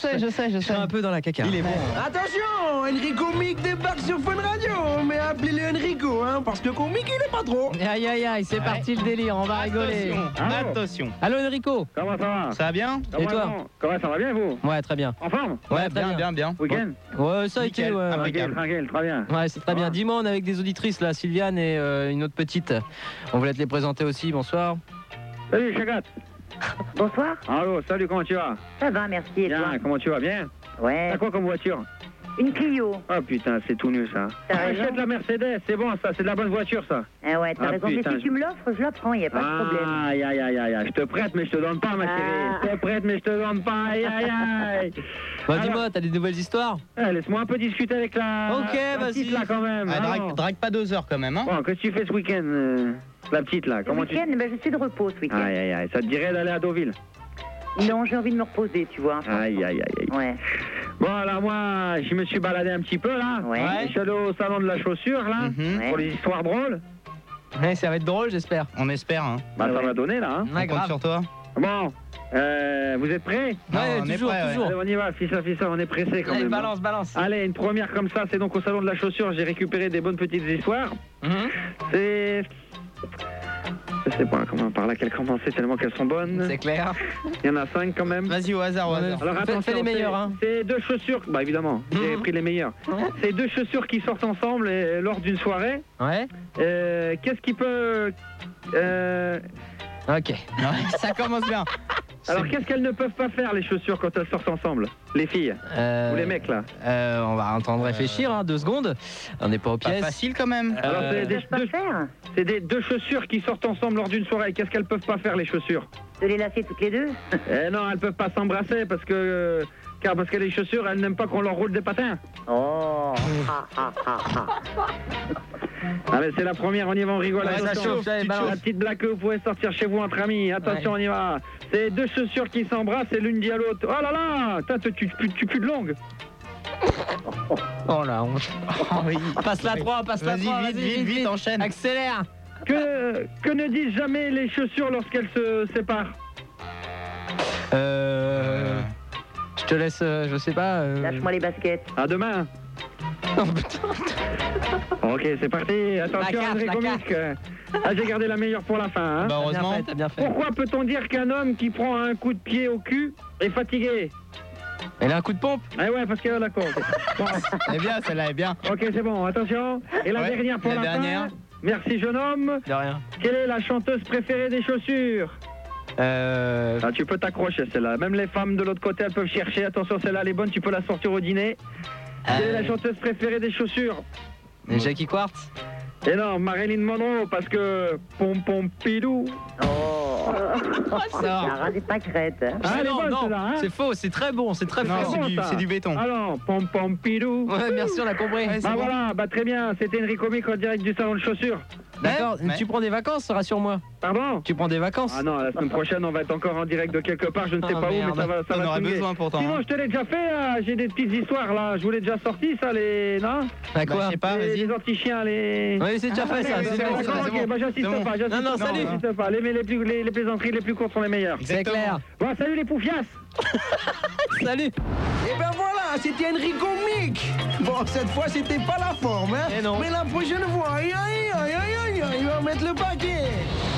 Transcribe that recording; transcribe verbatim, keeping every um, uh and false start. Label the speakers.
Speaker 1: Je sais, je sais, je
Speaker 2: Je suis
Speaker 1: sais.
Speaker 2: un peu dans la caca.
Speaker 3: Il est bon.
Speaker 4: Attention, Enrico Mick débarque sur Fun Radio, mais appelez-le Enrico, hein, parce que Mick il est pas trop.
Speaker 1: Aïe, aïe, aïe, c'est
Speaker 3: Ouais.
Speaker 1: parti le délire, on va rigoler.
Speaker 3: Attention, attention.
Speaker 1: Allô Enrico.
Speaker 5: Comment ça va?
Speaker 3: Ça va bien?
Speaker 1: Et toi?
Speaker 5: Comment, comment ça va bien, vous?
Speaker 1: Ouais, très bien.
Speaker 5: En forme?
Speaker 1: Ouais,
Speaker 3: Ouais,
Speaker 1: très
Speaker 3: bien, bien, bien.
Speaker 5: Week-end?
Speaker 1: Ouais, ça a été,
Speaker 3: Nickel.
Speaker 1: ouais.
Speaker 3: Ah,
Speaker 1: ouais.
Speaker 5: Tranquille, tranquille, très bien.
Speaker 1: Ouais, c'est très bien.
Speaker 5: Ah.
Speaker 1: Dis-moi, on est avec des auditrices là, Sylviane et euh, une autre petite. On voulait te les présenter aussi, bonsoir.
Speaker 5: Salut, Chagat.
Speaker 6: Bonsoir,
Speaker 5: Allô, salut, comment tu vas?
Speaker 6: ça va, merci, et toi?
Speaker 5: Bien, comment tu vas? Bien?
Speaker 6: Ouais,
Speaker 5: T'as quoi comme voiture?
Speaker 6: une Clio.
Speaker 5: Ah putain, c'est tout nul ça.
Speaker 6: T'as raison.
Speaker 5: Achète la Mercedes, c'est bon ça, c'est de la bonne voiture ça.
Speaker 6: Ah ouais, t'as
Speaker 5: Ah,
Speaker 6: raison,
Speaker 5: putain,
Speaker 6: mais si
Speaker 5: je-
Speaker 6: tu me l'offres, je la prends, y a pas de problème.
Speaker 5: Aïe, aïe, aïe, aïe, aïe, je te prête mais je te donne pas ma
Speaker 6: Ah.
Speaker 5: chérie. Je te prête mais je te donne pas, aïe, aïe, aïe.
Speaker 1: Bah
Speaker 5: Alors-
Speaker 1: dis-moi, t'as des nouvelles histoires?
Speaker 5: Eh, laisse-moi un peu discuter avec la,
Speaker 1: Ok,
Speaker 5: la
Speaker 1: vas-y.
Speaker 5: petite là quand même.
Speaker 3: Ah,
Speaker 5: Ah,
Speaker 3: drague,
Speaker 5: non.
Speaker 3: drague pas deux heures quand même, hein?
Speaker 5: Bon, qu'est-ce que tu fais ce week-end, euh, la petite là?
Speaker 6: Ce
Speaker 5: Comment tu...
Speaker 6: week-end, ben, je suis de repos ce week-end.
Speaker 5: Aïe, aïe, aïe, ça te dirait d'aller à Deauville?
Speaker 6: Non, j'ai envie de me reposer, tu vois.
Speaker 5: Aïe, aïe, aïe, aïe.
Speaker 6: Ouais.
Speaker 5: Bon, alors moi, je me suis baladé un petit peu là.
Speaker 6: Ouais.
Speaker 5: Je suis allé au salon de la chaussure là,
Speaker 3: Mhm.
Speaker 6: Ouais.
Speaker 5: pour les histoires drôles.
Speaker 1: Ouais, ça va être drôle, j'espère.
Speaker 3: On espère, hein.
Speaker 5: Bah,
Speaker 6: Ah
Speaker 5: ça
Speaker 6: ouais.
Speaker 5: va donner là. Hein.
Speaker 3: On compte sur toi.
Speaker 5: Bon, euh, vous êtes prêts?
Speaker 3: Non,
Speaker 1: Ouais,
Speaker 3: on est
Speaker 1: toujours,
Speaker 3: prêt, ouais.
Speaker 1: toujours.
Speaker 5: Allez, on y va, fils fils on est pressé quand
Speaker 1: Allez,
Speaker 5: même. hein.
Speaker 1: balance, balance.
Speaker 5: Allez, une première comme ça, c'est donc au salon de la chaussure, j'ai récupéré des bonnes petites histoires.
Speaker 1: Mhm.
Speaker 5: C'est... Je sais pas comment par laquelle commencer tellement qu'elles sont bonnes.
Speaker 1: C'est clair.
Speaker 5: Il y en a cinq quand même.
Speaker 3: Vas-y, au hasard, au
Speaker 1: Ouais.
Speaker 3: hasard.
Speaker 5: Alors
Speaker 1: Fais-
Speaker 5: attention,
Speaker 1: fais les meilleurs,
Speaker 5: c'est-
Speaker 1: hein.
Speaker 5: C'est deux chaussures, bah évidemment, j'ai
Speaker 1: Mhm.
Speaker 5: pris les meilleures. C'est deux chaussures qui sortent ensemble et- lors d'une soirée.
Speaker 1: Ouais.
Speaker 5: Euh, Qu'est-ce qui peut... euh,
Speaker 1: Ok.
Speaker 3: Ouais, ça commence bien.
Speaker 5: alors
Speaker 3: C'est-
Speaker 5: qu'est-ce qu'elles ne peuvent pas faire les chaussures quand elles sortent ensemble? Les filles
Speaker 1: Euh,
Speaker 5: ou les mecs là?
Speaker 1: euh, on va entendre réfléchir, hein, deux secondes. On n'est pas aux
Speaker 3: Pas
Speaker 1: pièces.
Speaker 3: facile quand même.
Speaker 1: Euh,
Speaker 5: Alors c'est
Speaker 6: Ils
Speaker 5: des,
Speaker 6: peuvent pas
Speaker 5: deux,
Speaker 6: faire
Speaker 5: c'est des deux chaussures qui sortent ensemble lors d'une soirée. Qu'est-ce qu'elles peuvent pas faire les chaussures?
Speaker 6: de les lasser toutes les deux.
Speaker 5: Eh non, elles peuvent pas s'embrasser parce que... Car parce que les chaussures, elles n'aiment pas qu'on leur roule des patins.
Speaker 6: Oh. Ha, ha, ha, ha.
Speaker 5: Allez, c'est la première, on y va, on rigole.
Speaker 1: Ouais, ça
Speaker 5: Attention,
Speaker 1: chauffe, allez,
Speaker 5: petite
Speaker 1: balance.
Speaker 5: chose. La petite blague que vous pouvez sortir chez vous entre amis. Attention,
Speaker 1: Ouais.
Speaker 5: on y va. C'est deux chaussures qui s'embrassent et l'une dit à l'autre. Oh là là, Putain, tu, tu, tu, tu pues de longue.
Speaker 1: Oh la honte.
Speaker 3: Oh, oui.
Speaker 1: Passe la trois, passe la
Speaker 3: Vas-y,
Speaker 1: trois.
Speaker 3: vite, vite, vite, enchaîne.
Speaker 1: Accélère.
Speaker 5: Que, que ne disent jamais les chaussures lorsqu'elles se séparent?
Speaker 1: Euh... Je te laisse, euh, je sais pas. euh,
Speaker 6: Lâche-moi les baskets.
Speaker 5: À demain.
Speaker 1: Oh, putain.
Speaker 5: Ok, c'est parti. Attention,
Speaker 1: La carte,
Speaker 5: André
Speaker 1: la
Speaker 5: Comique. Ah, j'ai gardé la meilleure pour la fin. Hein.
Speaker 3: Bah,
Speaker 1: T'as bien
Speaker 3: heureusement.
Speaker 1: fait, t'as bien fait.
Speaker 5: Pourquoi peut-on dire qu'un homme qui prend un coup de pied au cul est fatigué?
Speaker 1: Elle a un coup de pompe.
Speaker 5: Eh ouais, parce que d'accord. ok. Bon,
Speaker 3: Elle est bien, celle-là est bien.
Speaker 5: ok, c'est bon, attention. Et la
Speaker 3: Ouais,
Speaker 5: dernière pour
Speaker 3: la
Speaker 5: la,
Speaker 3: dernière.
Speaker 5: fin. Merci, jeune homme.
Speaker 1: De rien.
Speaker 5: Quelle est la chanteuse préférée des chaussures?
Speaker 1: Euh...
Speaker 5: Ah, tu peux t'accrocher celle-là. Même les femmes de l'autre côté, elles peuvent chercher. Attention, celle-là, elle est bonne, tu peux la sortir au dîner. Quelle est la chanteuse préférée des chaussures?
Speaker 1: euh, Jackie Quartz.
Speaker 5: Et non, Marilyn Monroe, parce que... Pom pom pilou.
Speaker 6: Oh.
Speaker 1: ça.
Speaker 6: La rase des pâquerettes. Hein.
Speaker 5: Ah, elle est
Speaker 1: non,
Speaker 5: bonne,
Speaker 1: non,
Speaker 5: celle-là, hein.
Speaker 1: c'est faux, c'est très bon, c'est très
Speaker 3: Non,
Speaker 1: fort.
Speaker 3: c'est
Speaker 5: bon,
Speaker 3: du,
Speaker 5: ça.
Speaker 3: c'est du béton.
Speaker 5: Alors, pom pom pilou.
Speaker 1: Ouais, merci, on a compris.
Speaker 3: Ouais, c'est
Speaker 5: Bah
Speaker 3: bon.
Speaker 5: voilà, bah très bien, c'était Enrico Mick en direct du salon de chaussures.
Speaker 1: D'accord,
Speaker 3: Ouais.
Speaker 1: tu prends des vacances, rassure-moi.
Speaker 5: Pardon?
Speaker 1: Tu prends des vacances.
Speaker 5: Ah non, la semaine prochaine, on va être encore en direct de quelque part, je ne sais
Speaker 1: Ah,
Speaker 5: pas où,
Speaker 1: merde.
Speaker 5: mais ça va, ça
Speaker 3: On
Speaker 5: va
Speaker 3: aurait
Speaker 5: swinguer.
Speaker 3: besoin pourtant.
Speaker 5: Sinon,
Speaker 3: hein.
Speaker 5: je te l'ai déjà fait, là. J'ai des petites histoires, là. Je vous l'ai déjà sorti, ça, les... Non?
Speaker 1: Bah
Speaker 3: Bah,
Speaker 1: quoi?
Speaker 3: je sais pas,
Speaker 5: les,
Speaker 3: vas-y.
Speaker 5: les anti-chiens, les...
Speaker 1: Oui, c'est déjà
Speaker 3: Ah,
Speaker 1: fait ça,
Speaker 3: ouais,
Speaker 1: c'est
Speaker 3: ouais,
Speaker 1: bon,
Speaker 3: ouais,
Speaker 1: ça,
Speaker 5: D'accord,
Speaker 1: c'est
Speaker 5: ok,
Speaker 1: bon.
Speaker 5: bah j'assiste
Speaker 3: C'est bon.
Speaker 5: pas, j'assiste
Speaker 1: Non, non,
Speaker 5: pas.
Speaker 1: salut.
Speaker 5: J'assiste pas. Les, les, plus, les, les plaisanteries les plus courtes sont les meilleures.
Speaker 1: C'est
Speaker 3: Exactement.
Speaker 1: clair.
Speaker 5: Bon, salut les poufias.
Speaker 1: Salut.
Speaker 4: Et ben voilà, c'était Enrico Mick. Bon, cette fois, c'était pas la forme, hein.
Speaker 1: Eh non.
Speaker 4: Mais la prochaine fois, aïe, aïe, aïe, aïe, aïe, il va mettre le paquet.